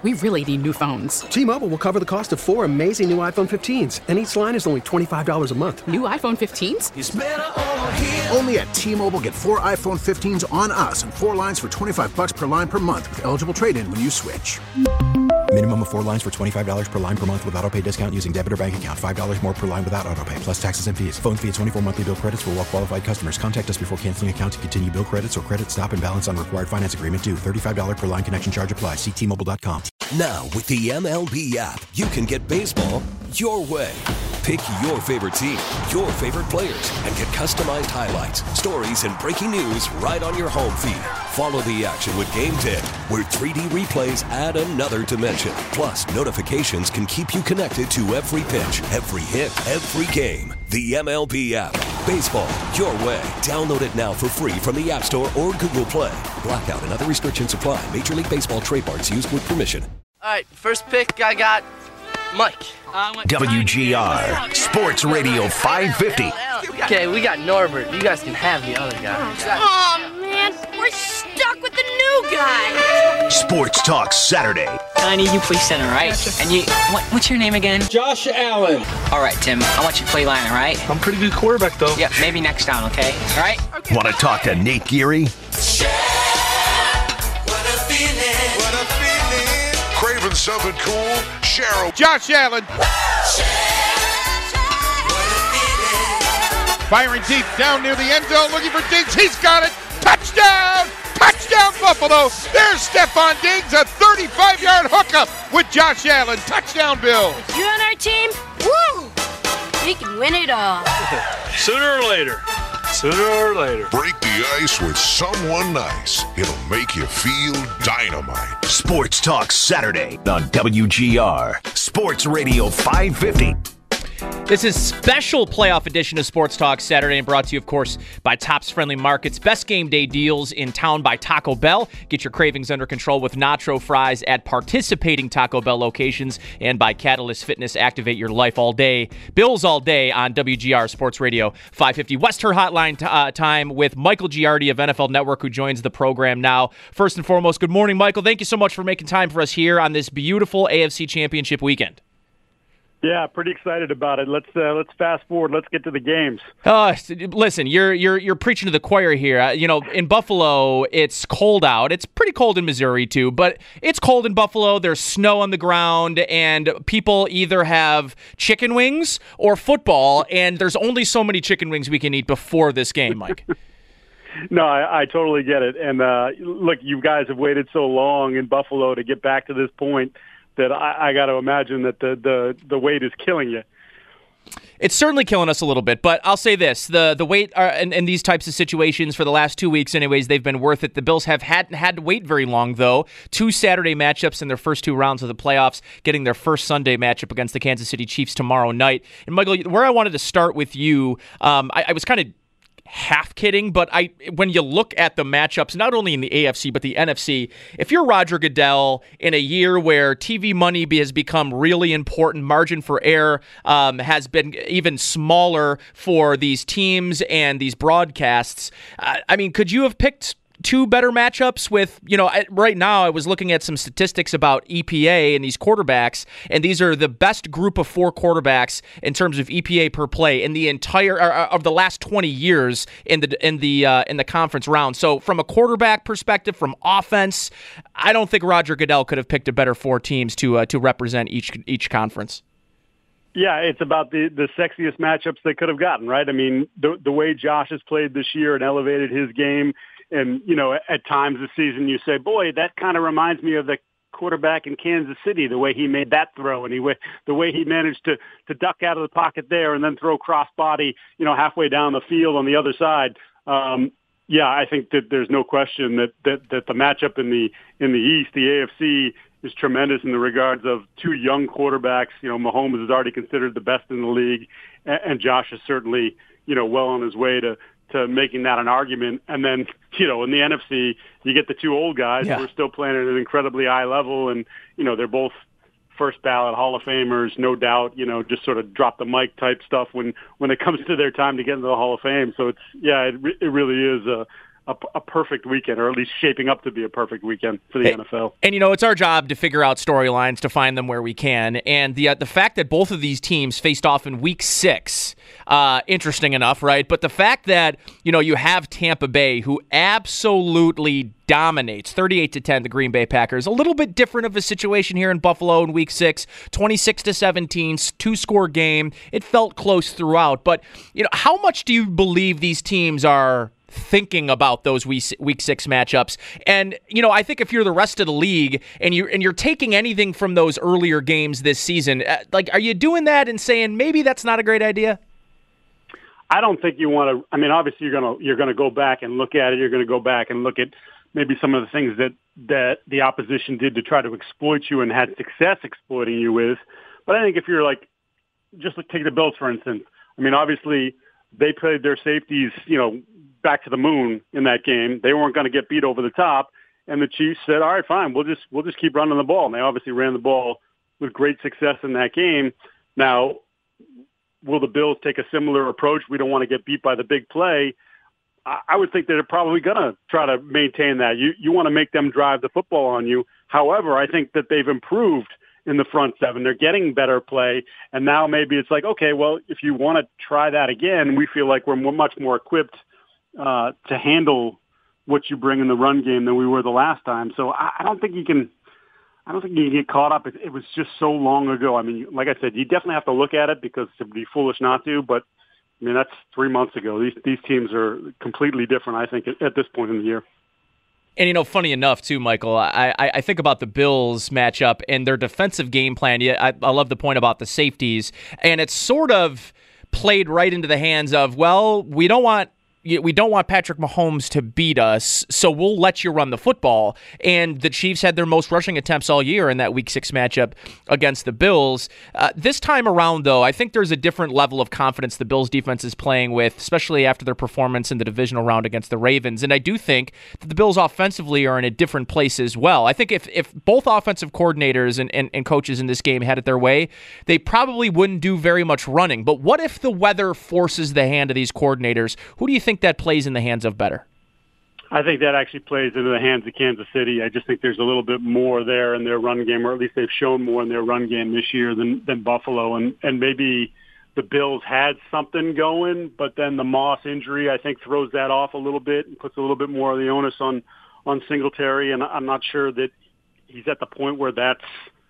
We really need new phones. T-Mobile will cover the cost of 4 amazing new iPhone 15s, and each line is only $25 a month. New iPhone 15s? It's better over here. Only at T-Mobile, get 4 iPhone 15s on us and 4 lines for $25 per line per month with eligible trade-in when you switch. Minimum of 4 lines for $25 per line per month with autopay discount using debit or bank account. $5 more per line without autopay, plus taxes and fees. Phone fee at 24 monthly bill credits for well-qualified customers. Contact us before canceling account to continue bill credits or credit stop and balance on required finance agreement due. $35 per line connection charge applies. See T-Mobile.com. Now, with the MLB app, you can get baseball your way. Pick your favorite team, your favorite players, and get customized highlights, stories, and breaking news right on your home feed. Follow the action with Game Day, where 3D replays add another dimension. Plus, notifications can keep you connected to every pitch, every hit, every game. The MLB app. Baseball your way. Download it now for free from the App Store or Google Play. Blackout and other restrictions apply. Major League Baseball trademarks used with permission. All right, first pick, I got Mike. WGR Sports Radio 550. Okay, we got Norbert. You guys can have the other guy. Oh, man, we're stuck with the new guy. Sports Talk Saturday. I need you to play center, right? And you, what's your name again? Josh Allen. All right, Tim, I want you to play line, all right? I'm a pretty good quarterback, though. Yeah, maybe next down, okay? All right? Okay. Want to talk to Nate Geary? Craving something cool? Cheryl. Josh Allen. Firing deep down near the end zone, looking for Diggs. He's got it. Touchdown! Touchdown, Buffalo. There's Stephon Diggs, a 35-yard hookup with Josh Allen. Touchdown, Bills. You on our team? Woo! We can win it all. Sooner or later. Break the ice with someone nice. It'll make you feel dynamite. Sports Talk Saturday on WGR Sports Radio 550. This is special playoff edition of Sports Talk Saturday, and brought to you, of course, by Tops Friendly Markets. Best game day deals in town by Taco Bell. Get your cravings under control with nacho fries at participating Taco Bell locations, and by Catalyst Fitness. Activate your life all day. Bills all day on WGR Sports Radio 550. West Her Hotline time with Michael Giardi of NFL Network, who joins the program now. First and foremost, good morning, Michael. Thank you so much for making time for us here on this beautiful AFC Championship weekend. Yeah, pretty excited about it. Let's fast forward. Let's get to the games. Listen, you're preaching to the choir here. In Buffalo, it's cold out. It's pretty cold in Missouri too, but it's cold in Buffalo. There's snow on the ground, and people either have chicken wings or football, and there's only so many chicken wings we can eat before this game, Mike. No, I totally get it. And look, you guys have waited so long in Buffalo to get back to this point that I got to imagine that the wait is killing you. It's certainly killing us a little bit, but I'll say this. The wait in these types of situations for the last 2 weeks anyways, they've been worth it. The Bills hadn't had to wait very long, though. 2 Saturday matchups in their first 2 rounds of the playoffs, getting their first Sunday matchup against the Kansas City Chiefs tomorrow night. And, Michael, where I wanted to start with you, I was kind of half kidding, but when you look at the matchups, not only in the AFC but the NFC, if you're Roger Goodell in a year where TV money has become really important, margin for error has been even smaller for these teams and these broadcasts, could you have picked 2 better matchups with, right now I was looking at some statistics about EPA and these quarterbacks, and these are the best group of 4 quarterbacks in terms of EPA per play in the entire of the last 20 years in the conference round. So from a quarterback perspective, from offense, I don't think Roger Goodell could have picked a better 4 teams to represent each conference. Yeah, it's about the sexiest matchups they could have gotten, right? I mean, the way Josh has played this year and elevated his game. And, at times this season you say, boy, that kind of reminds me of the quarterback in Kansas City, the way he made that throw and the way he managed to duck out of the pocket there and then throw crossbody, halfway down the field on the other side. I think that there's no question that the matchup in the East, the AFC, is tremendous in the regards of 2 young quarterbacks. Mahomes is already considered the best in the league, and Josh is certainly, well on his way to making that an argument. And then, in the NFC, you get the 2 old guys who are still playing at an incredibly high level, and, they're both first ballot Hall of Famers, no doubt, just sort of drop the mic type stuff when it comes to their time to get into the Hall of Fame. So it really is a perfect weekend, or at least shaping up to be a perfect weekend for the NFL. And, it's our job to figure out storylines, to find them where we can. And the fact that both of these teams faced off in Week 6, interesting enough, right? But the fact that, you have Tampa Bay, who absolutely dominates 38-10 the Green Bay Packers. A little bit different of a situation here in Buffalo in Week 6, 26-17, 2-score game. It felt close throughout. But, how much do you believe these teams are thinking about those Week 6 matchups? And, I think if you're the rest of the league and you're taking anything from those earlier games this season, are you doing that and saying maybe that's not a great idea? I don't think you want to. I mean, obviously you're gonna go back and look at it. You're gonna go back and look at maybe some of the things that the opposition did to try to exploit you and had success exploiting you with. But I think if you're just take the Bills for instance. I mean, obviously they played their safeties, back to the moon in that game. They weren't going to get beat over the top, and the Chiefs said, "All right, fine, we'll just keep running the ball." And they obviously ran the ball with great success in that game. Now, will the Bills take a similar approach? We don't want to get beat by the big play. I would think that they're probably going to try to maintain that. You want to make them drive the football on you. However, I think that they've improved in the front seven. They're getting better play, and now maybe it's okay, well, if you want to try that again, we feel like we're much more equipped to handle what you bring in the run game than we were the last time. So I don't think you can get caught up. It was just so long ago. I mean, like I said, you definitely have to look at it because it would be foolish not to. But I mean, that's 3 months ago. These teams are completely different, I think, at this point in the year. And, funny enough, too, Michael, I think about the Bills matchup and their defensive game plan. Yeah, I love the point about the safeties. And it's sort of played right into the hands of, well, we don't want Patrick Mahomes to beat us, so we'll let you run the football. And the Chiefs had their most rushing attempts all year in that Week 6 matchup against the Bills. This time around, though, I think there's a different level of confidence the Bills defense is playing with, especially after their performance in the divisional round against the Ravens. And I do think that the Bills offensively are in a different place as well. I think if both offensive coordinators and coaches in this game had it their way, they probably wouldn't do very much running. But what if the weather forces the hand of these coordinators? Who do you think that plays in the hands of better? I think that actually plays into the hands of Kansas City. I just think there's a little bit more there in their run game, or at least they've shown more in their run game this year than Buffalo. And maybe the Bills had something going, but then the Moss injury, I think, throws that off a little bit and puts a little bit more of the onus on Singletary. And I'm not sure that he's at the point where that's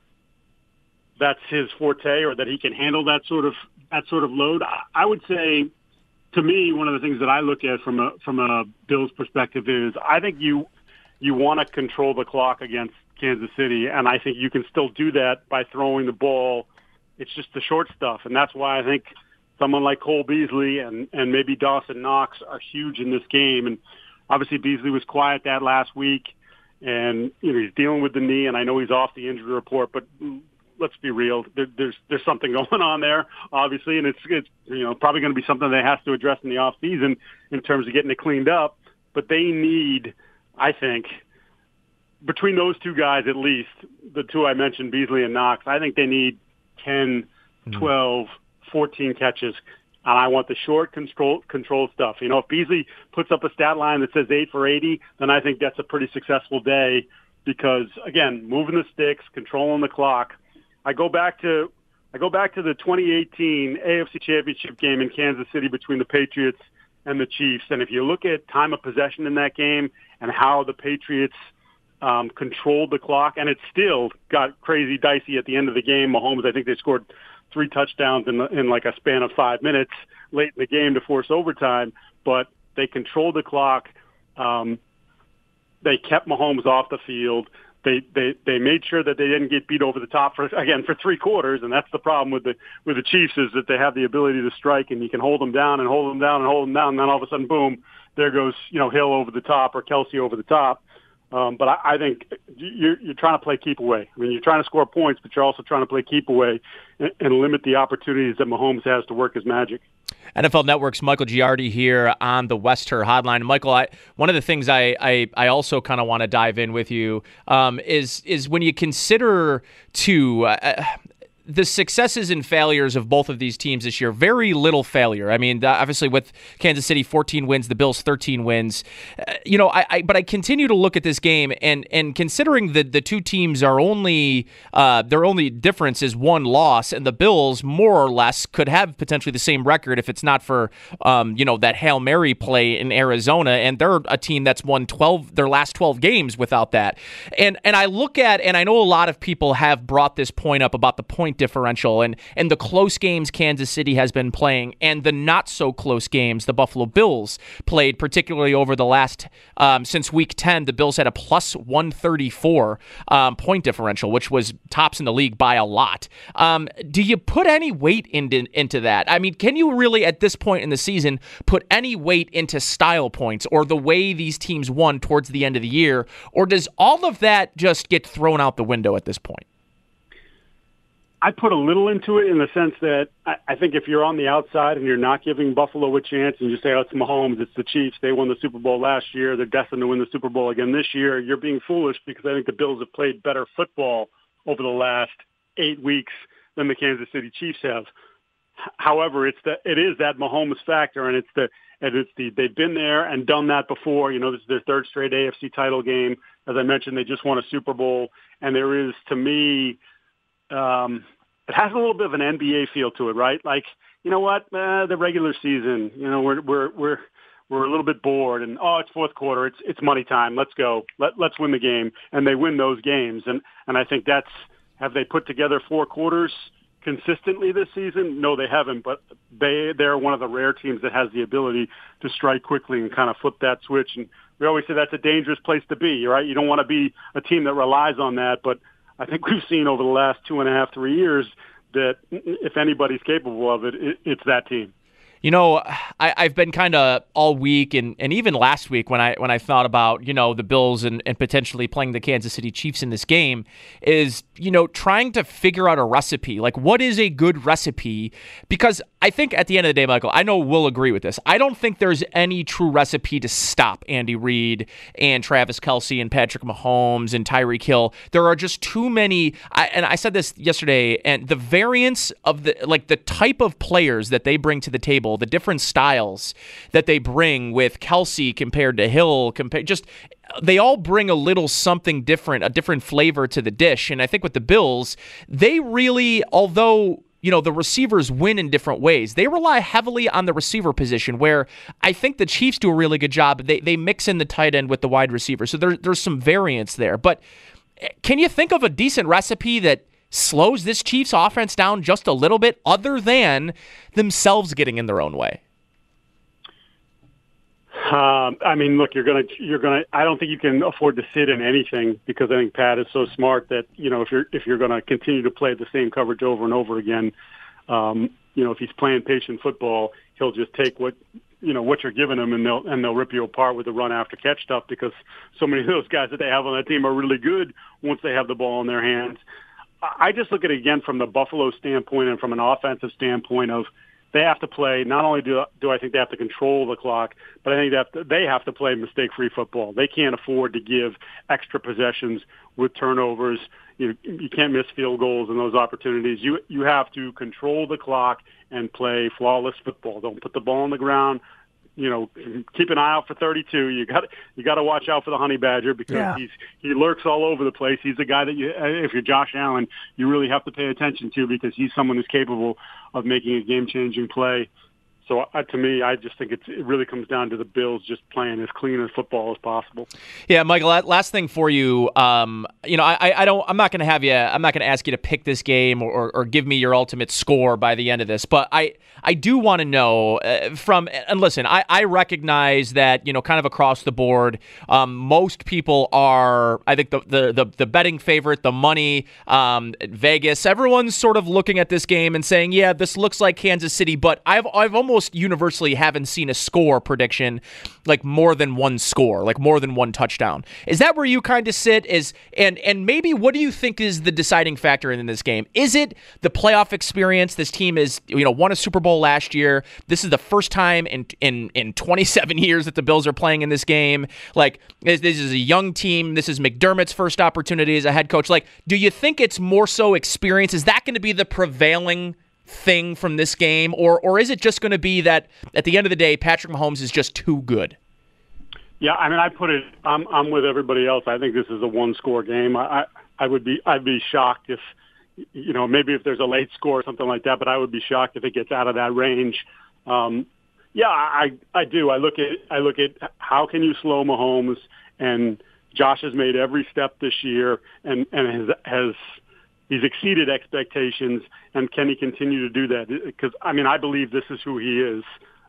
his forte, or that he can handle that sort of load. I would say, to me, one of the things that I look at from a Bills perspective is I think you want to control the clock against Kansas City, and I think you can still do that by throwing the ball. It's just the short stuff, and that's why I think someone like Cole Beasley and maybe Dawson Knox are huge in this game. And obviously Beasley was quiet that last week, and he's dealing with the knee, and I know he's off the injury report, but let's be real. There's something going on there, obviously, and it's probably going to be something they have to address in the off season in terms of getting it cleaned up. But they need, I think, between those two guys at least, the two I mentioned, Beasley and Knox, I think they need 10, 12, 14 catches. And I want the short control stuff. If Beasley puts up a stat line that says 8 for 80, then I think that's a pretty successful day because, again, moving the sticks, controlling the clock. I go back to the 2018 AFC Championship game in Kansas City between the Patriots and the Chiefs. And if you look at time of possession in that game and how the Patriots controlled the clock, and it still got crazy dicey at the end of the game. Mahomes, I think they scored 3 touchdowns in like a span of 5 minutes late in the game to force overtime, but they controlled the clock. They kept Mahomes off the field. They made sure that they didn't get beat over the top for 3 quarters, and that's the problem with the Chiefs is that they have the ability to strike, and you can hold them down and hold them down and hold them down, and then all of a sudden, boom, there goes Hill over the top or Kelsey over the top. But I think you're trying to play keep away. I mean, you're trying to score points, but you're also trying to play keep away and limit the opportunities that Mahomes has to work his magic. NFL Network's Michael Giardi here on the Wester Hotline. Michael, one of the things I also kind of want to dive in with you is when you consider too the successes and failures of both of these teams this year, very little failure. I mean, obviously with Kansas City 14 wins, the Bills 13 wins. But I continue to look at this game and considering that the two teams are only their only difference is one loss, and the Bills more or less could have potentially the same record if it's not for that Hail Mary play in Arizona, and they're a team that's won their last 12 games without that. And I look at, and I know a lot of people have brought this point up about the point differential and the close games Kansas City has been playing and the not so close games the Buffalo Bills played, particularly over the last since week 10. The Bills had a plus 134 point differential, which was tops in the league by a lot. Do you put any weight into that? I mean, can you really at this point in the season put any weight into style points or the way these teams won towards the end of the year, or does all of that just get thrown out the window at this point? I put a little into it in the sense that I think if you're on the outside and you're not giving Buffalo a chance and you say, oh, it's Mahomes, it's the Chiefs, they won the Super Bowl last year, they're destined to win the Super Bowl again this year, you're being foolish because I think the Bills have played better football over the last 8 weeks than the Kansas City Chiefs have. However, it is that Mahomes factor, and they've been there and done that before. This is their third straight AFC title game. As I mentioned, they just won a Super Bowl, and there is, to me, it has a little bit of an NBA feel to it, right? Like, you know what, the regular season, we're a little bit bored, and it's fourth quarter, it's money time, let's go, let's win the game, and they win those games, and I think have they put together 4 quarters consistently this season? No, they haven't, but they're one of the rare teams that has the ability to strike quickly and kind of flip that switch. And we always say that's a dangerous place to be, right? You don't want to be a team that relies on that, but I think we've seen over the last 2.5, 3 years that if anybody's capable of it, it's that team. I've been kind of all week and even last week when I thought about, the Bills and potentially playing the Kansas City Chiefs in this game is, trying to figure out a recipe. Like, what is a good recipe? Because I think at the end of the day, Michael, I know we'll agree with this. I don't think there's any true recipe to stop Andy Reid and Travis Kelce and Patrick Mahomes and Tyreek Hill. There are just too many. And I said this yesterday, and the variance of the type of players that they bring to the table, the different styles that they bring with Kelce compared to Hill, they all bring a little something different, a different flavor to the dish. And I think with the Bills, they really, although the receivers win in different ways, they rely heavily on the receiver position, where I think the Chiefs do a really good job. They mix in the tight end with the wide receiver. So there's some variance there. But can you think of a decent recipe that slows this Chiefs offense down just a little bit, other than themselves getting in their own way? I mean, look, you're gonna. I don't think you can afford to sit in anything, because I think Pat is so smart that if you're going to continue to play the same coverage over and over again, if he's playing patient football, he'll just take what you're giving him, and they'll rip you apart with the run after catch stuff, because so many of those guys that they have on that team are really good once they have the ball in their hands. I just look at it again from the Buffalo standpoint and from an offensive standpoint of they have to play. Not only do I think they have to control the clock, but I think they have to play mistake-free football. They can't afford to give extra possessions with turnovers. You can't miss field goals and those opportunities. You have to control the clock and play flawless football. Don't put the ball on the ground. Keep an eye out for 32. You got to watch out for the honey badger, because he lurks all over the place. He's a guy that if you're Josh Allen, you really have to pay attention to, because he's someone who's capable of making a game-changing play. So to me, I just think it really comes down to the Bills just playing as clean as football as possible. Yeah, Michael. Last thing for you. I'm not going to ask you to pick this game or give me your ultimate score by the end of this. But I do want to know and listen, I recognize that kind of across the board, most people are. I think the betting favorite, the money, Vegas. Everyone's sort of looking at this game and saying, yeah, this looks like Kansas City. But I've almost almost universally haven't seen a score prediction like more than one score, like more than one touchdown. Is that where you kind of sit? And maybe what do you think is the deciding factor in this game? Is it the playoff experience? This team is, won a Super Bowl last year. This is the first time in 27 years that the Bills are playing in this game. Like, this is a young team. This is McDermott's first opportunity as a head coach. Like, do you think it's more so experience? Is that going to be the prevailing thing from this game? Or is it just going to be that at the end of the day, Patrick Mahomes is just too good? Yeah, I mean, I'm with everybody else. I think this is a one-score game. I'd be shocked if, maybe if there's a late score or something like that, but I would be shocked if it gets out of that range. Yeah, I do. I look at how can you slow Mahomes, and Josh has made every step this year, and he's exceeded expectations, and can he continue to do that? Because I believe this is who he is,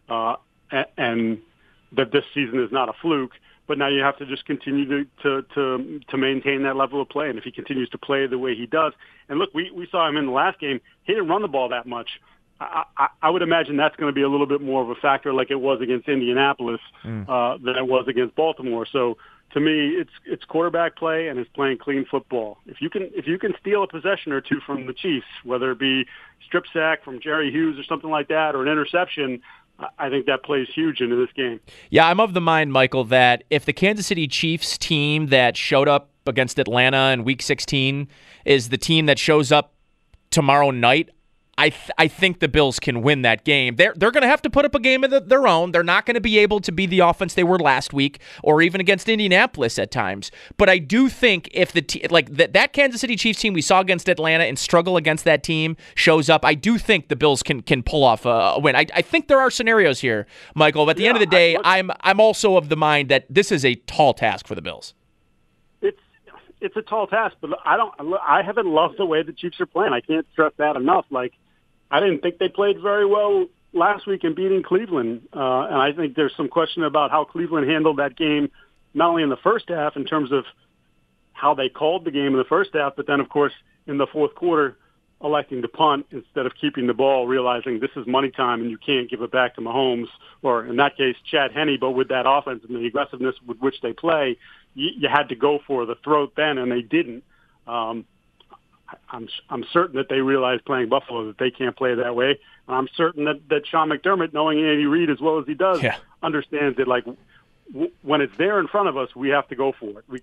and that this season is not a fluke. But now you have to just continue to maintain that level of play, and if he continues to play the way he does, and look, we saw him in the last game. He didn't run the ball that much. I would imagine that's going to be a little bit more of a factor, like it was against Indianapolis than it was against Baltimore. So to me, it's quarterback play and it's playing clean football. If you can steal a possession or two from the Chiefs, whether it be strip sack from Jerry Hughes or something like that, or an interception, I think that plays huge into this game. Yeah, I'm of the mind, Michael, that if the Kansas City Chiefs team that showed up against Atlanta in Week 16 is the team that shows up tomorrow night, I think the Bills can win that game. They're going to have to put up a game of their own. They're not going to be able to be the offense they were last week or even against Indianapolis at times. But I do think if that Kansas City Chiefs team we saw against Atlanta and struggle against that team shows up, I do think the Bills can pull off a win. I think there are scenarios here, Michael. But at the end of the day, I'm also of the mind that this is a tall task for the Bills. It's a tall task, but I haven't loved the way the Chiefs are playing. I can't stress that enough. I didn't think they played very well last week in beating Cleveland, and I think there's some question about how Cleveland handled that game, not only in the first half in terms of how they called the game in the first half, but then, of course, in the fourth quarter, electing to punt instead of keeping the ball, realizing this is money time and you can't give it back to Mahomes, or in that case, Chad Henne, but with that offense and the aggressiveness with which they play, you had to go for the throat then, and they didn't. I'm certain that they realize playing Buffalo that they can't play that way. And I'm certain that Sean McDermott, knowing Andy Reid as well as he does, understands that when it's there in front of us, we have to go for it. We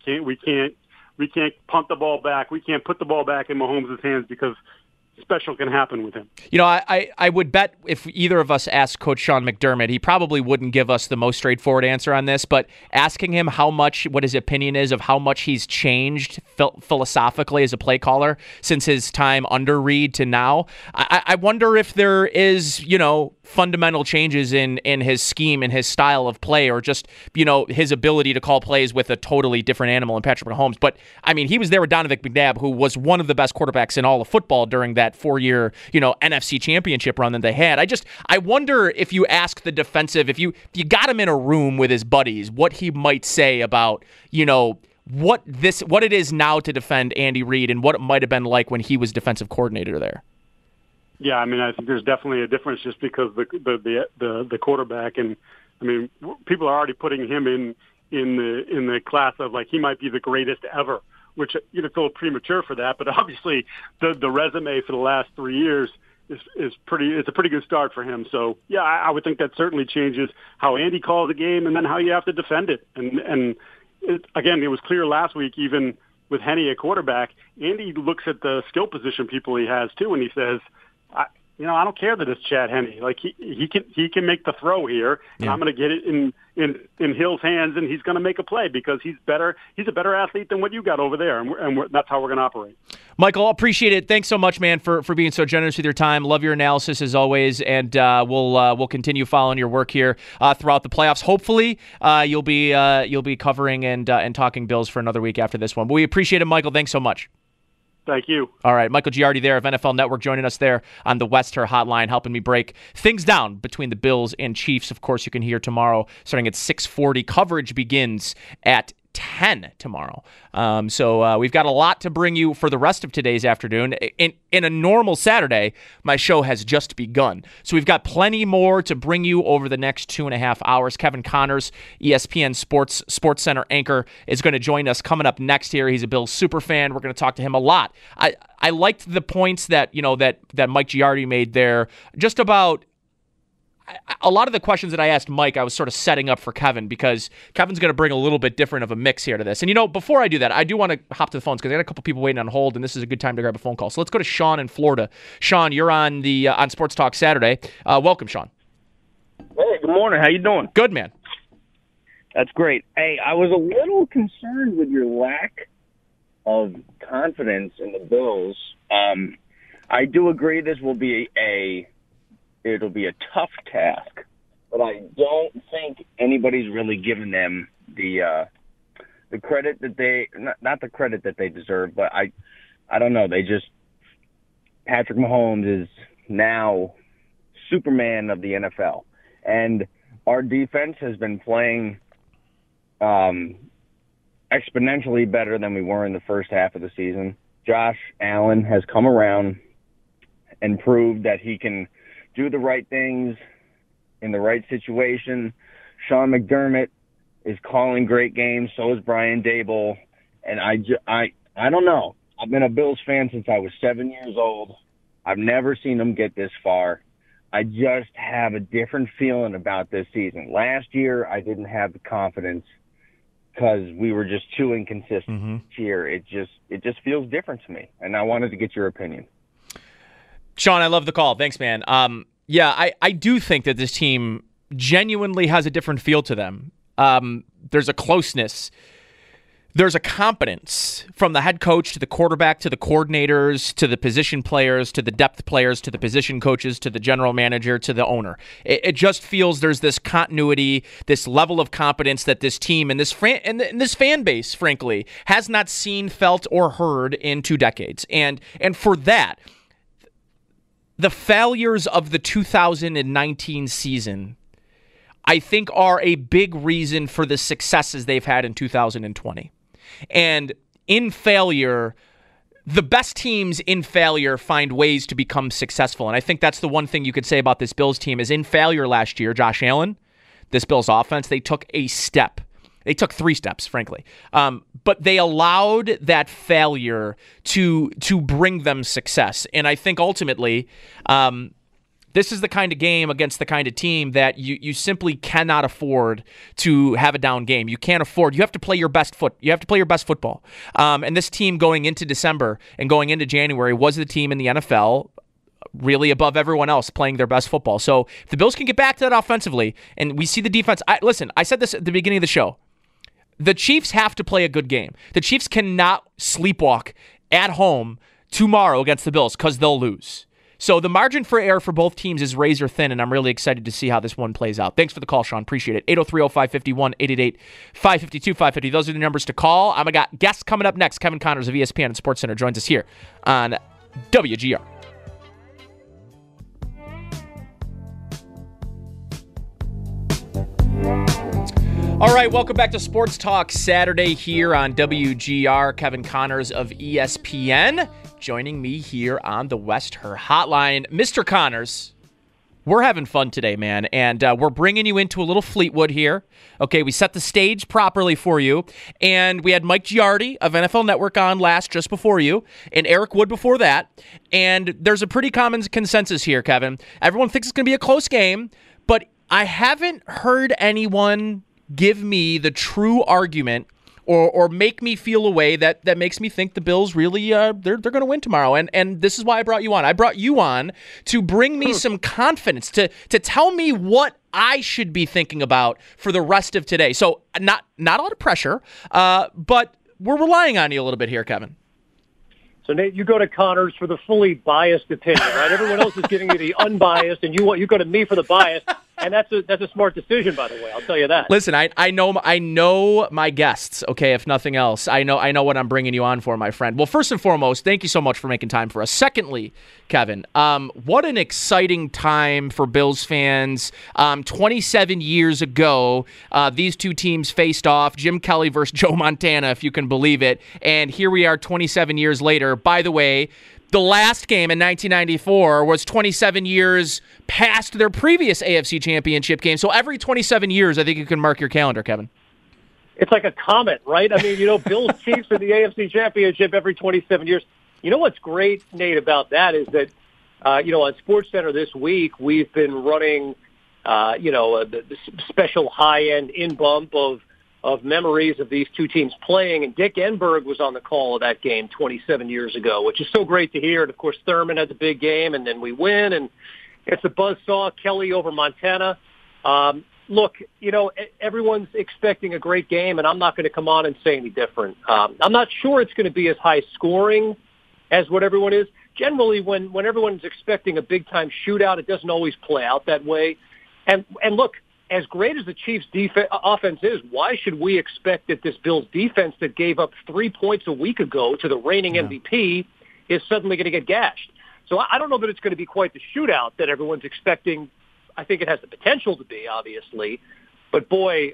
can't punt the ball back. We can't put the ball back in Mahomes' hands because special can happen with him. I would bet if either of us asked Coach Sean McDermott, he probably wouldn't give us the most straightforward answer on this, but asking him what his opinion is of how much he's changed philosophically as a play caller since his time under Reid to now, I wonder if there is, fundamental changes in his scheme and his style of play, or just, his ability to call plays with a totally different animal in Patrick Mahomes. But, he was there with Donovan McNabb, who was one of the best quarterbacks in all of football during that 4-year, NFC championship run that they had. I wonder if you ask the defensive, if you got him in a room with his buddies, what he might say about, what it is now to defend Andy Reid and what it might have been like when he was defensive coordinator there. Yeah, I think there's definitely a difference just because the quarterback, and people are already putting him in the class of he might be the greatest ever, which it's a little premature for that, but obviously the resume for the last 3 years is pretty. It's a pretty good start for him. So yeah, I would think that certainly changes how Andy calls the game and then how you have to defend it. And again, it was clear last week, even with Henne at quarterback, Andy looks at the skill position people he has too, and he says, I don't care that it's Chad Henne. He can make the throw here, and I'm going to get it in Hill's hands, and he's going to make a play because he's better. He's a better athlete than what you got over there, and that's how we're going to operate. Michael, appreciate it. Thanks so much, man, for being so generous with your time. Love your analysis as always, and we'll continue following your work here throughout the playoffs. Hopefully, you'll be covering and talking Bills for another week after this one. But we appreciate it, Michael. Thanks so much. Thank you. All right, Michael Giardi there of NFL Network joining us there on the Westher Hotline, helping me break things down between the Bills and Chiefs. Of course, you can hear tomorrow starting at 6:40. Coverage begins at 10 tomorrow. So we've got a lot to bring you for the rest of today's afternoon. In a normal Saturday, my show has just begun. So we've got plenty more to bring you over the next 2.5 hours. Kevin Connors, ESPN Sports Center anchor, is going to join us coming up next here. He's a Bills super fan. We're going to talk to him a lot. I liked the points that Mike Giardi made there, just about a lot of the questions that I asked Mike, I was sort of setting up for Kevin, because Kevin's going to bring a little bit different of a mix here to this. And, before I do that, I do want to hop to the phones because I got a couple people waiting on hold, and this is a good time to grab a phone call. So let's go to Sean in Florida. Sean, you're on on Sports Talk Saturday. Welcome, Sean. Hey, good morning. How you doing? Good, man. That's great. Hey, I was a little concerned with your lack of confidence in the Bills. I do agree this will be it'll be a tough task, but I don't think anybody's really given them the credit that they not the credit that they deserve. But I don't know. Patrick Mahomes is now Superman of the NFL, and our defense has been playing exponentially better than we were in the first half of the season. Josh Allen has come around and proved that he can do the right things in the right situation. Sean McDermott is calling great games. So is Brian Daboll. And I don't know. I've been a Bills fan since I was 7 years old. I've never seen them get this far. I just have a different feeling about this season. Last year, I didn't have the confidence because we were just too inconsistent. Mm-hmm. This year, it just feels different to me. And I wanted to get your opinion. Sean, I love the call. Thanks, man. I do think that this team genuinely has a different feel to them. There's a closeness. There's a competence from the head coach to the quarterback to the coordinators to the position players to the depth players to the position coaches to the general manager to the owner. It just feels there's this continuity, this level of competence that this team and this fan base, frankly, has not seen, felt, or heard in 2 decades. And for that, the failures of the 2019 season, I think, are a big reason for the successes they've had in 2020. And in failure, the best teams in failure find ways to become successful. And I think that's the one thing you could say about this Bills team is in failure last year, Josh Allen, this Bills offense, they took a step. They took 3 steps, frankly. But they allowed that failure to bring them success. And I think ultimately, this is the kind of game against the kind of team that you simply cannot afford to have a down game. You can't afford. You have to play your best You have to play your best football. And this team going into December and going into January was the team in the NFL really above everyone else playing their best football. So if the Bills can get back to that offensively, and we see the defense. Listen, I said this at the beginning of the show. The Chiefs have to play a good game. The Chiefs cannot sleepwalk at home tomorrow against the Bills because they'll lose. So the margin for error for both teams is razor thin, and I'm really excited to see how this one plays out. Thanks for the call, Sean. Appreciate it. 803-0551, 888-552-550. Those are the numbers to call. I got guests coming up next. Kevin Connors of ESPN and Sports Center joins us here on WGR. All right, welcome back to Sports Talk Saturday here on WGR. Kevin Connors of ESPN joining me here on the West Her Hotline. Mr. Connors, we're having fun today, man, and we're bringing you into a little Fleetwood here. Okay, we set the stage properly for you, and we had Mike Giardi of NFL Network on last just before you, and Eric Wood before that, and there's a pretty common consensus here, Kevin. Everyone thinks it's going to be a close game, but I haven't heard anyone give me the true argument or make me feel a way that makes me think the Bills really they're going to win tomorrow. And this is why I brought you on. I brought you on to bring me some confidence, to tell me what I should be thinking about for the rest of today. So not a lot of pressure, but we're relying on you a little bit here, Kevin. So, Nate, you go to Connors for the fully biased opinion, right? Everyone else is giving you the unbiased, and you go to me for the bias. And that's a smart decision, by the way. I'll tell you that. Listen, I know my guests. Okay, if nothing else, I know what I'm bringing you on for, my friend. Well, first and foremost, thank you so much for making time for us. Secondly, Kevin, what an exciting time for Bills fans. 27 years ago, these two teams faced off. Jim Kelly versus Joe Montana, if you can believe it. And here we are, 27 years later. By the way, the last game in 1994 was 27 years past their previous AFC Championship game. So every 27 years, I think you can mark your calendar, Kevin. It's like a comet, right? I mean, Bills Chiefs for the AFC Championship every 27 years. You know what's great, Nate, about that is that, on SportsCenter this week, we've been running, the special high-end in-bump of memories of these two teams playing, and Dick Enberg was on the call of that game 27 years ago, which is so great to hear. And, of course, Thurman had the big game, and then we win, and it's a buzzsaw, Kelly over Montana. Look, everyone's expecting a great game, and I'm not going to come on and say any different. I'm not sure it's going to be as high scoring as what everyone is. Generally, when everyone's expecting a big-time shootout, it doesn't always play out that way. And look, as great as the Chiefs' offense is, why should we expect that this Bills defense that gave up 3 points a week ago to the reigning MVP is suddenly going to get gashed? So I don't know that it's going to be quite the shootout that everyone's expecting. I think it has the potential to be, obviously. But, boy,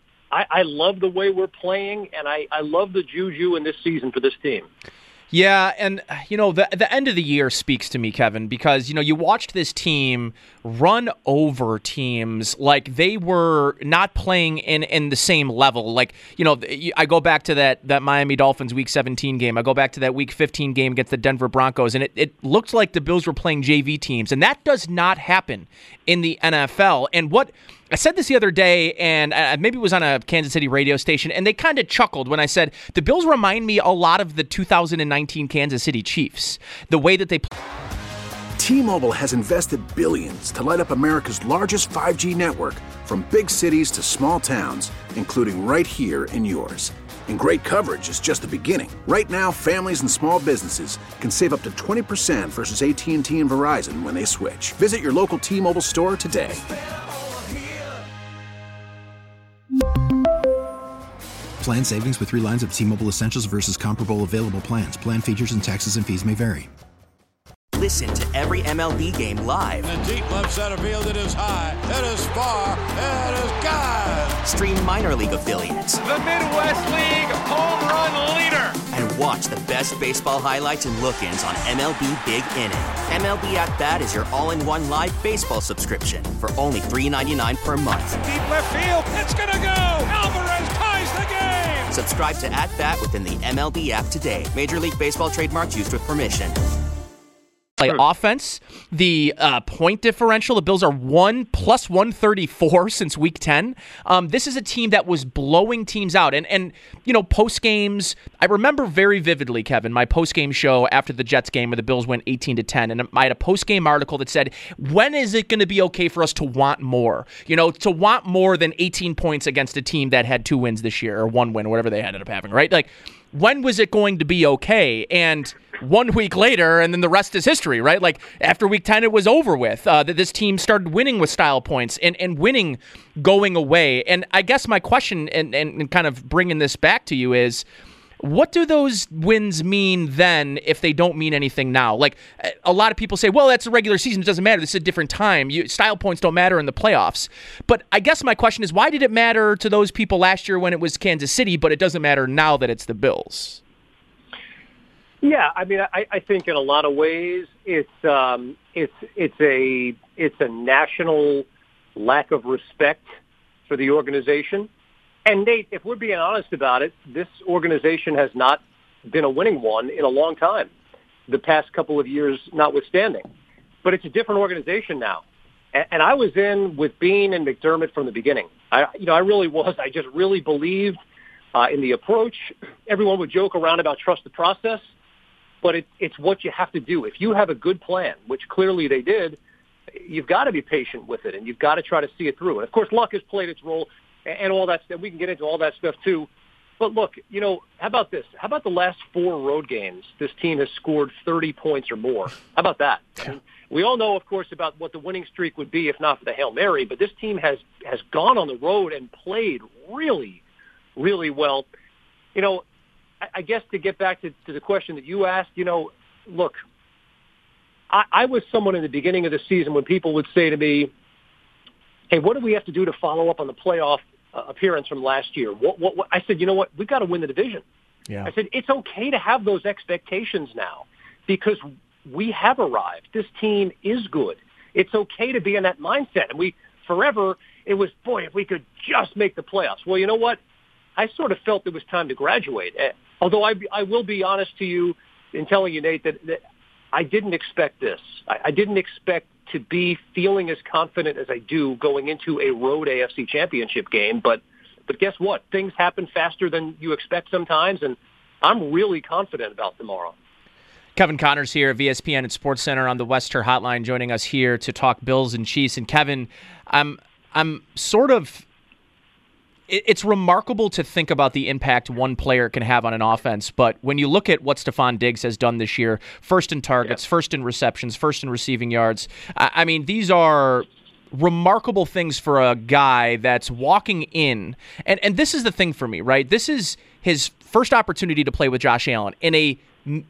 I love the way we're playing, and I love the juju in this season for this team. Yeah, and, the end of the year speaks to me, Kevin, because, you watched this team run over teams like they were not playing in the same level. Like, I go back to that Miami Dolphins Week 17 game. I go back to that Week 15 game against the Denver Broncos, and it looked like the Bills were playing JV teams, and that does not happen in the NFL. And what I said this the other day, and maybe it was on a Kansas City radio station, and they kind of chuckled when I said, the Bills remind me a lot of the 2019 Kansas City Chiefs, the way that they play. T-Mobile has invested billions to light up America's largest 5G network, from big cities to small towns, including right here in yours. And great coverage is just the beginning. Right now, families and small businesses can save up to 20% versus AT&T and Verizon when they switch. Visit your local T-Mobile store today. Plan savings with 3 lines of T-Mobile Essentials versus comparable available plans. Plan features and taxes and fees may vary. Listen to every MLB game live. In the deep left center field, it is high, it is far, it is gone. Stream minor league affiliates. The Midwest League home run leader. And watch the best baseball highlights and look-ins on MLB Big Inning. MLB At Bat is your all-in-one live baseball subscription for only $3.99 per month. Deep left field, it's gonna go. Alvarez ties the game. Subscribe to At Bat within the MLB app today. Major League Baseball trademarks used with permission. Offense, the point differential, the Bills are 1 plus 134 since Week 10. This is a team that was blowing teams out. And post games, I remember very vividly, Kevin, my post game show after the Jets game where the Bills went 18-10. And I had a post game article that said, when is it going to be okay for us to want more? To want more than 18 points against a team that had 2 wins this year, or 1 win, or whatever they ended up having, right? Like, when was it going to be okay? And 1 week later, and then the rest is history, right? Like, after Week 10, it was over with. That this team started winning with style points and winning going away. And I guess my question, and kind of bringing this back to you, is what do those wins mean then if they don't mean anything now? Like, a lot of people say, well, that's a regular season. It doesn't matter. This is a different time. Style points don't matter in the playoffs. But I guess my question is, why did it matter to those people last year when it was Kansas City, but it doesn't matter now that it's the Bills? Yeah, I mean, I think in a lot of ways it's a national lack of respect for the organization. And Nate, if we're being honest about it, this organization has not been a winning one in a long time, the past couple of years notwithstanding. But it's a different organization now. And I was in with Beane and McDermott from the beginning. I really was. I just really believed in the approach. Everyone would joke around about trust the process, but it's what you have to do. If you have a good plan, which clearly they did, you've got to be patient with it, and you've got to try to see it through. And, of course, luck has played its role and all that stuff. We can get into all that stuff, too. But look, how about this? How about the last 4 road games? This team has scored 30 points or more. How about that? I mean, we all know, of course, about what the winning streak would be if not for the Hail Mary, but this team has gone on the road and played really, really well. I guess to get back to the question that you asked, look, I was someone in the beginning of the season when people would say to me, hey, what do we have to do to follow up on the playoff appearance from last year? What? I said, you know what? We've got to win the division. Yeah. I said, it's okay to have those expectations now because we have arrived. This team is good. It's okay to be in that mindset. And it was, boy, if we could just make the playoffs. Well, you know what? I sort of felt it was time to graduate. Although I will be honest to you in telling you, Nate, that I didn't expect this. I didn't expect to be feeling as confident as I do going into a road AFC championship game. But guess what? Things happen faster than you expect sometimes, and I'm really confident about tomorrow. Kevin Connors here of ESPN and SportsCenter on the Wester Hotline, joining us here to talk Bills and Chiefs. And Kevin, I'm sort of. It's remarkable to think about the impact one player can have on an offense, but when you look at what Stephon Diggs has done this year, first in targets, first in receptions, first in receiving yards, I mean, these are remarkable things for a guy that's walking in. And this is the thing for me, right? This is his first opportunity to play with Josh Allen in a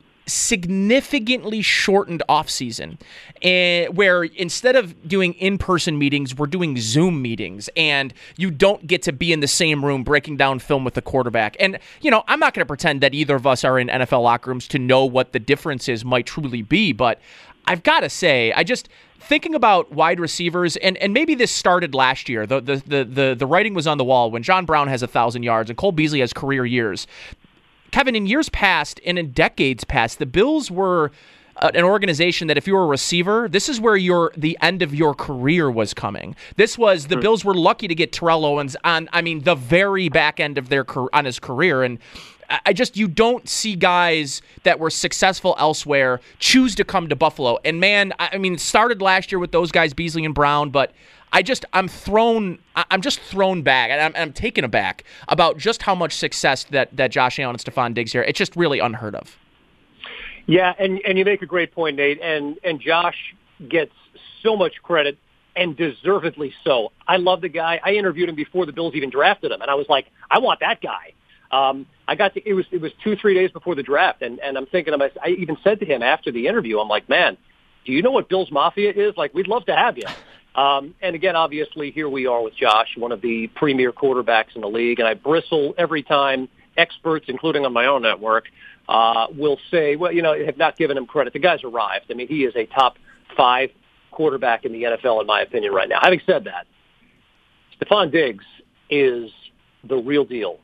significantly shortened offseason, where instead of doing in-person meetings, we're doing Zoom meetings, and you don't get to be in the same room breaking down film with the quarterback. And, I'm not going to pretend that either of us are in NFL locker rooms to know what the differences might truly be, but I've got to say, thinking about wide receivers, and maybe this started last year, the writing was on the wall when John Brown has 1,000 yards and Cole Beasley has career years. Kevin, in years past and in decades past, the Bills were an organization that if you were a receiver, this is where the end of your career was coming. The Bills were lucky to get Terrell Owens on, the very back end of on his career. And you don't see guys that were successful elsewhere choose to come to Buffalo. And man, it started last year with those guys, Beasley and Brown, but I'm just thrown back, and I'm taken aback about just how much success that Josh Allen and Stephon Diggs here. It's just really unheard of. Yeah, and you make a great point, Nate. And Josh gets so much credit, and deservedly so. I love the guy. I interviewed him before the Bills even drafted him, and I was like, I want that guy. It was 2-3 days before the draft, and I'm thinking of myself. I even said to him after the interview, I'm like, man, do you know what Bills Mafia is? Like, we'd love to have you. And again, obviously, here we are with Josh, one of the premier quarterbacks in the league, and I bristle every time experts, including on my own network, will say, well, have not given him credit. The guy's arrived. He is a top 5 quarterback in the NFL, in my opinion, right now. Having said that, Stephon Diggs is the real deal.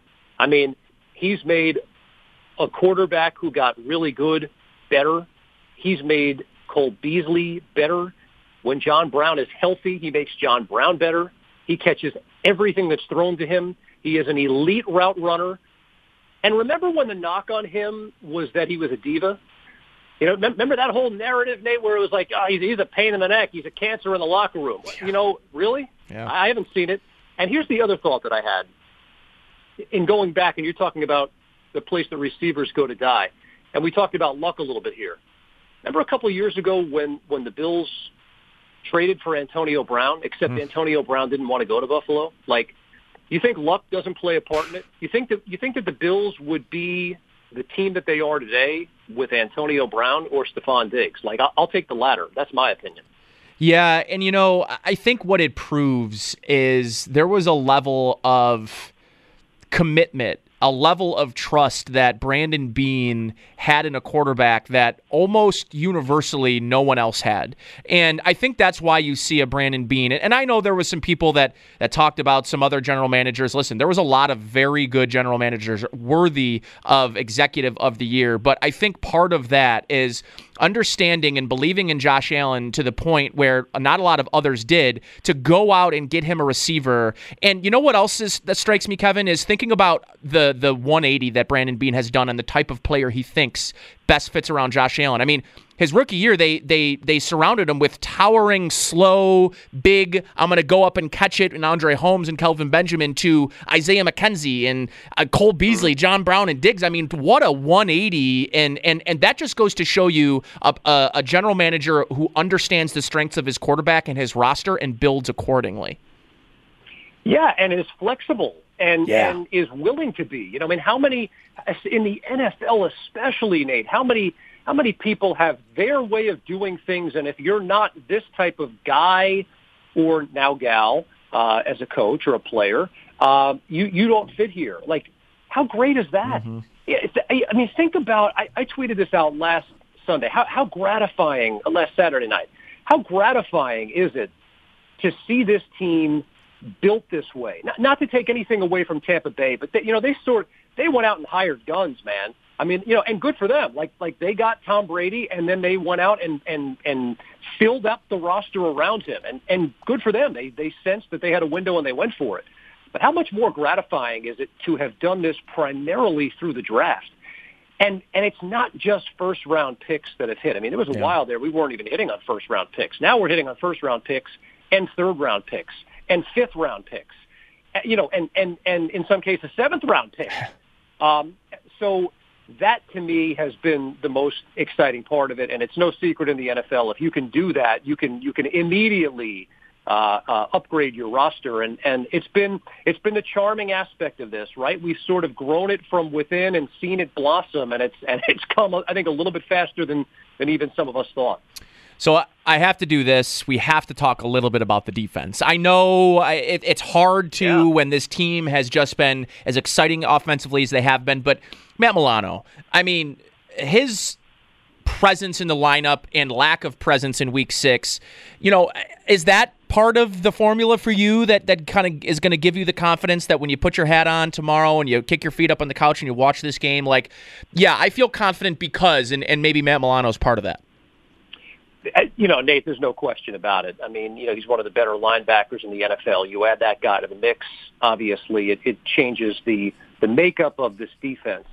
He's made a quarterback who got really good better. He's made Cole Beasley better. When John Brown is healthy, he makes John Brown better. He catches everything that's thrown to him. He is an elite route runner. And remember when the knock on him was that he was a diva? Remember that whole narrative, Nate, where it was like, he's a pain in the neck. He's a cancer in the locker room. Yeah. Really? Yeah. I haven't seen it. And here's the other thought that I had. In going back, and you're talking about the place that receivers go to die, and we talked about luck a little bit here. Remember a couple of years ago when the Bills traded for Antonio Brown, except Antonio Brown didn't want to go to Buffalo? Like, you think luck doesn't play a part in it? You think that the Bills would be the team that they are today with Antonio Brown or Stephon Diggs? Like, I'll take the latter. That's my opinion. Yeah, and I think what it proves is there was a level of commitment, a level of trust that Brandon Beane had in a quarterback that almost universally no one else had. And I think that's why you see a Brandon Beane. And I know there was some people that talked about some other general managers. Listen, there was a lot of very good general managers worthy of Executive of the Year. But I think part of that is understanding and believing in Josh Allen to the point where not a lot of others did, to go out and get him a receiver. And you know what else that strikes me, Kevin, is thinking about the 180 that Brandon Beane has done and the type of player he thinks best fits around Josh Allen. I mean, his rookie year, they surrounded him with towering, slow, big, I'm going to go up and catch it, and Andre Holmes and Kelvin Benjamin, to Isaiah McKenzie and Cole Beasley, John Brown and Diggs. I mean, what a 180, and that just goes to show you a general manager who understands the strengths of his quarterback and his roster and builds accordingly. Yeah, and is flexible and is willing to be. You know, I mean, how many in the NFL especially, Nate, how many people have their way of doing things, and if you're not this type of guy or now gal as a coach or a player, you don't fit here. Like, how great is that? I mean, think about, I tweeted this out last Sunday, how gratifying, last Saturday night, how gratifying is it to see this team built this way? Not to take anything away from Tampa Bay, but they went out and hired guns, man. I mean, you know, and good for them. Like they got Tom Brady, and then they went out and filled up the roster around him, and good for them. They sensed that they had a window and they went for it. But how much more gratifying is it to have done this primarily through the draft? And it's not just first round picks that have hit. I mean, there was a while there we weren't even hitting on first round picks. Now we're hitting on first round picks and third round picks and fifth round picks. You know, and in some cases seventh round picks. So that, to me, has been the most exciting part of it, and it's no secret in the NFL. If you can do that, you can immediately upgrade your roster, and it's been the charming aspect of this, right? We've sort of grown it from within and seen it blossom, and it's come, I think, a little bit faster than even some of us thought. So I have to do this. We have to talk a little bit about the defense. I know it's hard to when this team has just been as exciting offensively as they have been, but Matt Milano, I mean, his presence in the lineup and lack of presence in Week 6, you know, is that part of the formula for you that kind of is going to give you the confidence that when you put your hat on tomorrow and you kick your feet up on the couch and you watch this game, like, yeah, I feel confident because, and maybe Matt Milano is part of that? You know, Nate, there's no question about it. I mean, you know, he's one of the better linebackers in the NFL. You add that guy to the mix, obviously, it changes the makeup of this defense.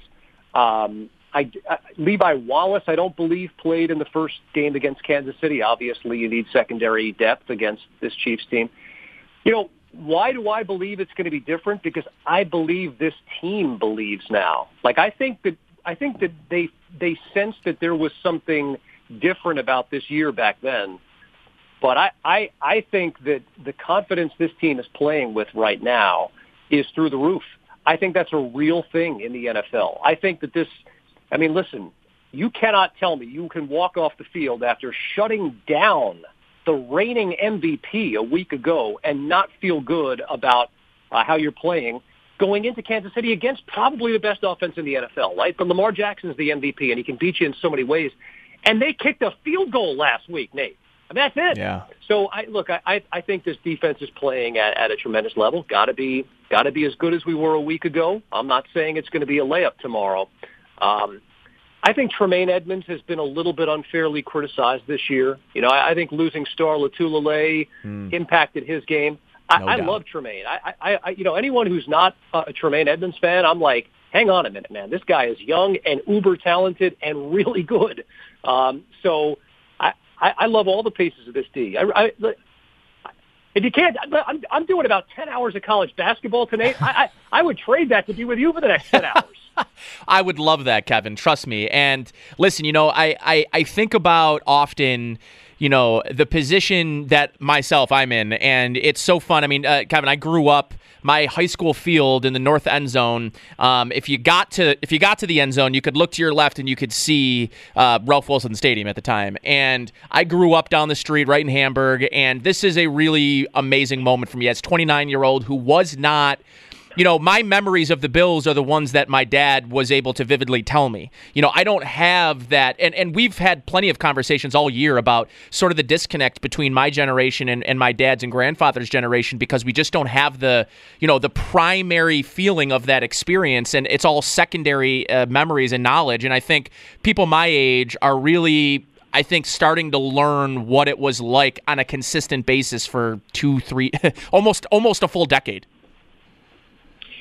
Levi Wallace, I don't believe, played in the first game against Kansas City. Obviously, you need secondary depth against this Chiefs team. You know, why do I believe it's going to be different? Because I believe this team believes now. Like, I think that they sensed that there was something different about this year back then. But I think that the confidence this team is playing with right now is through the roof. I think that's a real thing in the NFL. I think that listen, you cannot tell me you can walk off the field after shutting down the reigning MVP a week ago and not feel good about how you're playing going into Kansas City against probably the best offense in the NFL, right? But Lamar Jackson's the MVP, and he can beat you in so many ways. And they kicked a field goal last week, Nate. I mean, that's it. Yeah. So I think this defense is playing at a tremendous level. Got to be as good as we were a week ago. I'm not saying it's going to be a layup tomorrow. I think Tremaine Edmonds has been a little bit unfairly criticized this year. You know, I think losing Star Lotulelei impacted his game. I love Tremaine. I you know, anyone who's not a Tremaine Edmonds fan, I'm like, hang on a minute, man. This guy is young and uber talented and really good. So I love all the pieces of this D. If you can't, I'm doing about 10 hours of college basketball tonight. I would trade that to be with you for the next 10 hours. I would love that, Kevin. Trust me. And listen, you know, I think about often, you know, the position that I'm in, and it's so fun. I mean, Kevin, I grew up. My high school field in the north end zone. If you got to the end zone, you could look to your left and you could see Ralph Wilson Stadium at the time. And I grew up down the street right in Hamburg, and this is a really amazing moment for me as a 29-year-old who was not. You know, my memories of the Bills are the ones that my dad was able to vividly tell me. You know, I don't have that. And we've had plenty of conversations all year about sort of the disconnect between my generation and my dad's and grandfather's generation because we just don't have the primary feeling of that experience. And it's all secondary memories and knowledge. And I think people my age are really, starting to learn what it was like on a consistent basis for 2-3, almost a full decade.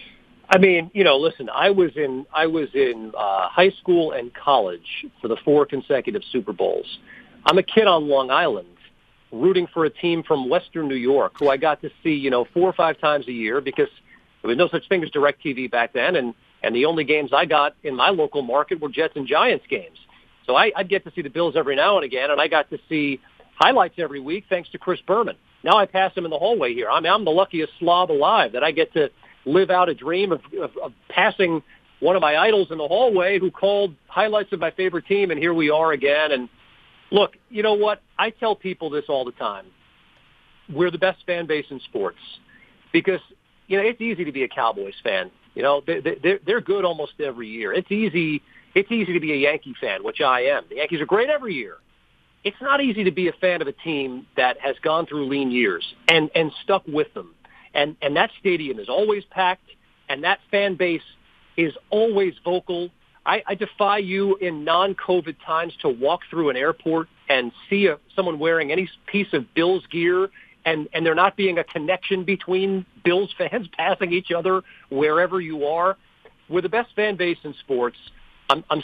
I mean, listen, I was in high school and college for the 4 consecutive Super Bowls. I'm a kid on Long Island rooting for a team from Western New York who I got to see, 4 or 5 times a year because there was no such thing as DirecTV back then, and the only games I got in my local market were Jets and Giants games. So I'd get to see the Bills every now and again, and I got to see highlights every week thanks to Chris Berman. Now I pass him in the hallway here. I'm the luckiest slob alive that I get to live out a dream of passing one of my idols in the hallway who called highlights of my favorite team, and here we are again. And look, you know what? I tell people this all the time. We're the best fan base in sports because, it's easy to be a Cowboys fan. They're good almost every year. It's easy to be a Yankee fan, which I am. The Yankees are great every year. It's not easy to be a fan of a team that has gone through lean years and stuck with them. And that stadium is always packed, and that fan base is always vocal. I defy you in non-COVID times to walk through an airport and see someone wearing any piece of Bills gear and there not being a connection between Bills fans passing each other wherever you are. We're the best fan base in sports. I am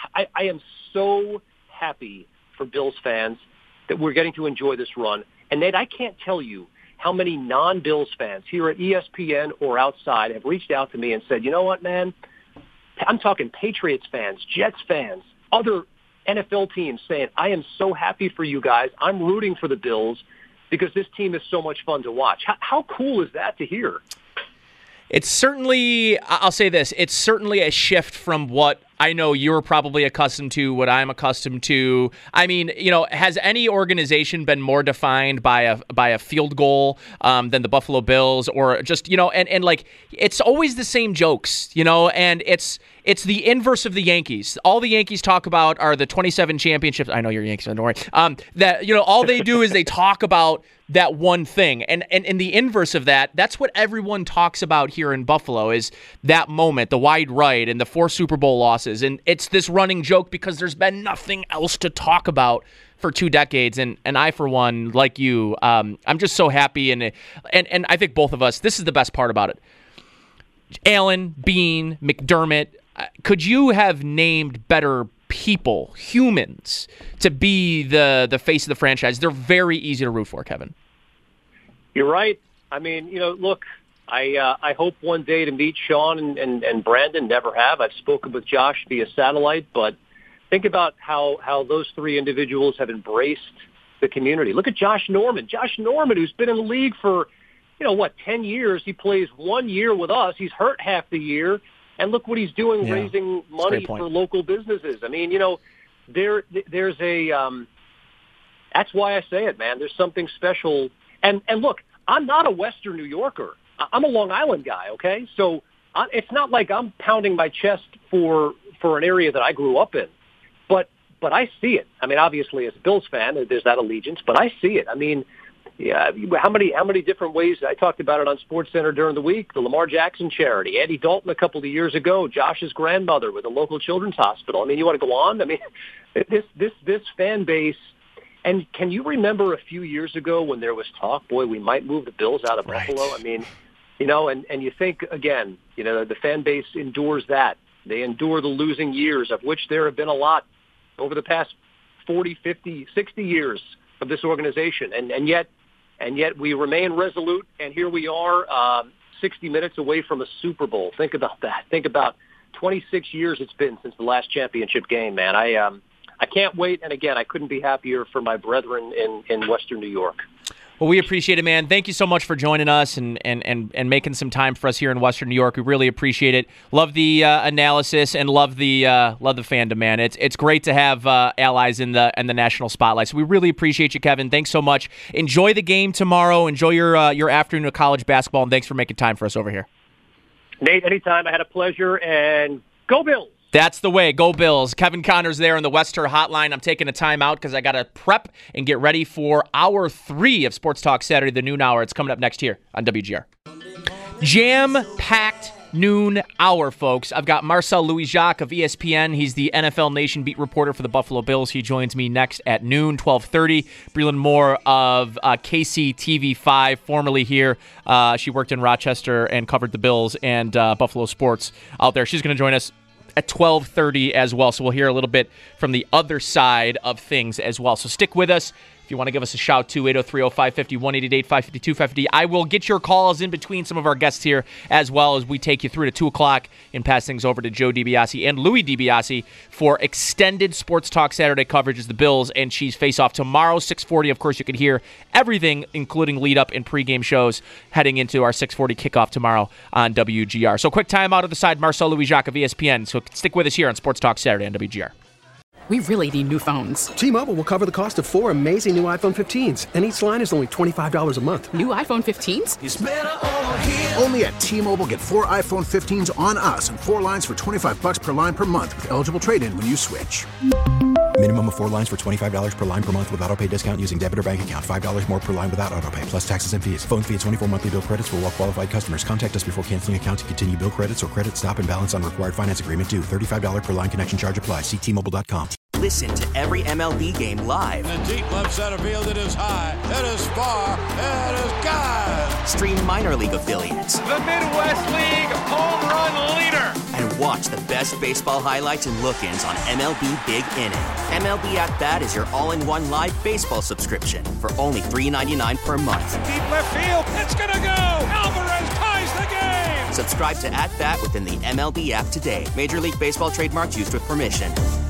so happy for Bills fans that we're getting to enjoy this run. And Nate, I can't tell you how many non-Bills fans here at ESPN or outside have reached out to me and said, you know what, man, I'm talking Patriots fans, Jets fans, other NFL teams saying, I am so happy for you guys. I'm rooting for the Bills because this team is so much fun to watch. How cool is that to hear? It's certainly, I'll say this, it's certainly a shift from what I know you're probably accustomed to, what I'm accustomed to. I mean, has any organization been more defined by a field goal than the Buffalo Bills, or just, and like, it's always the same jokes, and it's the inverse of the Yankees. All the Yankees talk about are the 27 championships. I know you're Yankees, don't worry. All they do is they talk about that one thing. And the inverse of that, that's what everyone talks about here in Buffalo is that moment, the wide right and the 4 Super Bowl losses. And it's this running joke because there's been nothing else to talk about for 2 decades. And I, for one, like you, I'm just so happy. And I think both of us, this is the best part about it. Allen, Beane, McDermott, could you have named better people, humans, to be the face of the franchise? They're very easy to root for, Kevin. You're right. I mean, look, I hope one day to meet Sean and Brandon. Never have. I've spoken with Josh via satellite, but think about how those 3 individuals have embraced the community. Look at Josh Norman. Josh Norman, who's been in the league for, 10 years. He plays 1 year with us. He's hurt half the year. And look what he's doing, raising money for local businesses. I mean, there's a that's why I say it, man. There's something special. And look, I'm not a Western New Yorker. I'm a Long Island guy, okay? So it's not like I'm pounding my chest for an area that I grew up in. But I see it. I mean, obviously, as a Bills fan, there's that allegiance, but I see it. I mean, yeah, how many different ways? I talked about it on SportsCenter during the week. The Lamar Jackson charity, Andy Dalton a couple of years ago, Josh's grandmother with a local children's hospital. I mean, you want to go on? I mean, this fan base. And can you remember a few years ago when there was talk, boy, we might move the Bills out of Buffalo? I mean, and you think, again, the fan base endures that. They endure the losing years, of which there have been a lot over the past 40, 50, 60 years of this organization. And yet we remain resolute, and here we are 60 minutes away from a Super Bowl. Think about that. Think about 26 years it's been since the last championship game, man. I can't wait, and again, I couldn't be happier for my brethren in Western New York. Well, we appreciate it, man. Thank you so much for joining us and making some time for us here in Western New York. We really appreciate it. Love the analysis and love the fandom, man. It's great to have allies in the national spotlight. So we really appreciate you, Kevin. Thanks so much. Enjoy the game tomorrow. Enjoy your afternoon of college basketball, and thanks for making time for us over here. Nate, anytime. I had a pleasure, and go Bills. That's the way. Go Bills. Kevin Connors there on the Wester Hotline. I'm taking a timeout because I got to prep and get ready for Hour 3 of Sports Talk Saturday, the noon hour. It's coming up next here on WGR. Jam-packed noon hour, folks. I've got Marcel Louis-Jacques of ESPN. He's the NFL Nation beat reporter for the Buffalo Bills. He joins me next at noon, 12:30. Breland Moore of KCTV5, formerly here. She worked in Rochester and covered the Bills and Buffalo sports out there. She's going to join us at 12:30 as well, so we'll hear a little bit from the other side of things as well. So stick with us. If you want to give us a shout to 803-0550, 1-888-552-550. I will get your calls in between some of our guests here as well as we take you through to 2 o'clock and pass things over to Joe DiBiase and Louis DiBiase for extended Sports Talk Saturday coverage as the Bills and Chiefs face off tomorrow, 6:40. Of course, you can hear everything, including lead-up and pregame shows, heading into our 6:40 kickoff tomorrow on WGR. So quick time out of the side, Marcel Louis-Jacques of ESPN. So stick with us here on Sports Talk Saturday on WGR. We really need new phones. T-Mobile will cover the cost of 4 amazing new iPhone 15s, and each line is only $25 a month. New iPhone 15s? It's better over here. Only at T-Mobile, get 4 iPhone 15s on us and 4 lines for $25 per line per month with eligible trade-in when you switch. Minimum of 4 lines for $25 per line per month with autopay discount using debit or bank account. $5 more per line without autopay, plus taxes and fees. Phone fee at 24 monthly bill credits for well-qualified customers. Contact us before canceling account to continue bill credits or credit stop and balance on required finance agreement due. $35 per line connection charge applies. See T-Mobile.com. Listen to every MLB game live. In the deep left center field, it is high, it is far, it is gone. Stream minor league affiliates. The Midwest League home run leader. And watch the best baseball highlights and look-ins on MLB Big Inning. MLB At Bat is your all-in-one live baseball subscription for only $3.99 per month. Deep left field, it's gonna go. Alvarez ties the game. Subscribe to At Bat within the MLB app today. Major League Baseball trademarks used with permission.